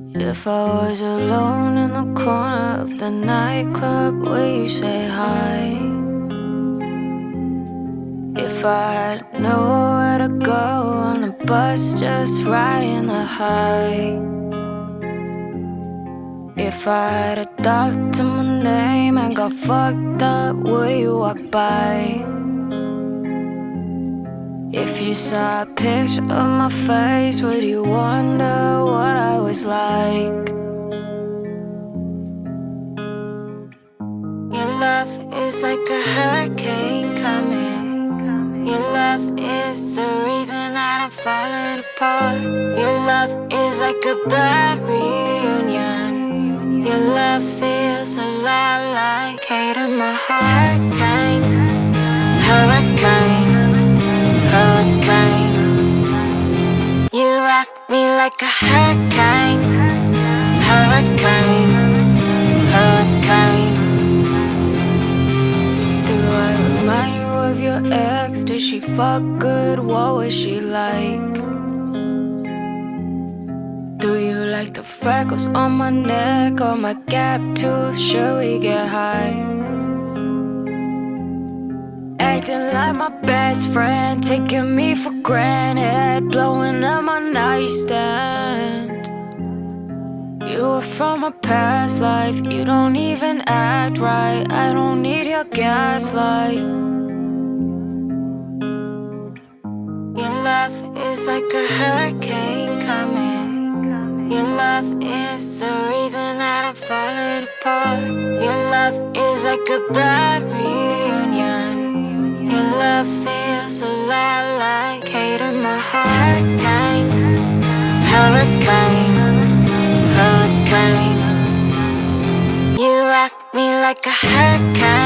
If I was alone in the corner of the nightclub, will you say hi? If I had nowhere to go on the bus, just riding the high. If I had a thought to my name and got fucked up, would you walk by? If you saw a picture of my face, would you wonder what I was like? Your love is like a hurricane coming. Your love is the reason that I'm falling apart. Your love is like a bad reunion. Your love feels a lot like hate in my heart. Hurricane, hurricane. You rock me like a hurricane. Hurricane, hurricane. Do I remind you of your ex? Did she fuck good? What was she like? Do you like the freckles on my neck or my gap tooth? Should we get high? Acting like my best friend, taking me for granted, blowing up my nightstand. You were from a past life, you don't even act right. I don't need your gaslight. Your love is like a hurricane coming. Your love is the reason that I'm falling apart. Your love is like a bad reunion. Your love feels a lot like hate in my heart. Hurricane, hurricane. You rock me like a hurricane.